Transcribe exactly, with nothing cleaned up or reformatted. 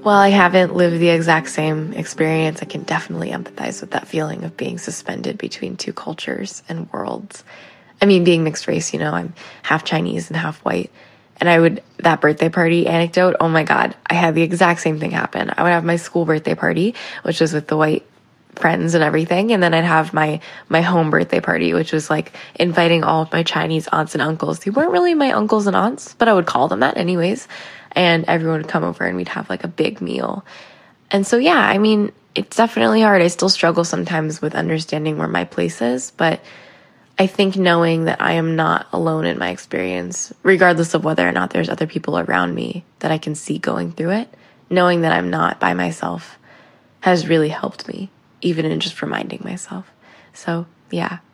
While I haven't lived the exact same experience, I can definitely empathize with that feeling of being suspended between two cultures and worlds. I mean, being mixed race, you know, I'm half Chinese and half white. And I would, that birthday party anecdote, oh my God, I had the exact same thing happen. I would have my school birthday party, which was with the white friends and everything. And then I'd have my, my home birthday party, which was like inviting all of my Chinese aunts and uncles who weren't really my uncles and aunts, but I would call them that anyways. And everyone would come over and we'd have like a big meal. And so, yeah, I mean, it's definitely hard. I still struggle sometimes with understanding where my place is, but I think knowing that I am not alone in my experience, regardless of whether or not there's other people around me that I can see going through it, knowing that I'm not by myself has really helped me, even in just reminding myself. So, yeah.